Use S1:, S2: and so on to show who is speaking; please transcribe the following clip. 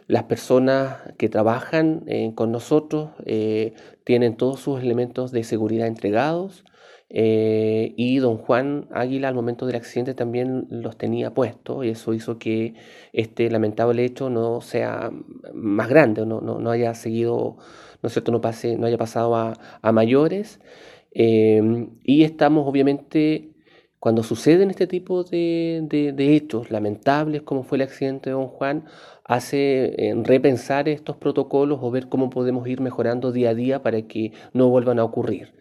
S1: Las personas que trabajan con nosotros tienen todos sus elementos de seguridad entregados, y don Juan Águila al momento del accidente también los tenía puestos y eso hizo que este lamentable hecho no sea más grande, no haya seguido, ¿no es cierto?, no haya pasado a mayores. Y estamos obviamente, cuando suceden este tipo de hechos lamentables como fue el accidente de don Juan, hace repensar estos protocolos o ver cómo podemos ir mejorando día a día para que no vuelvan a ocurrir.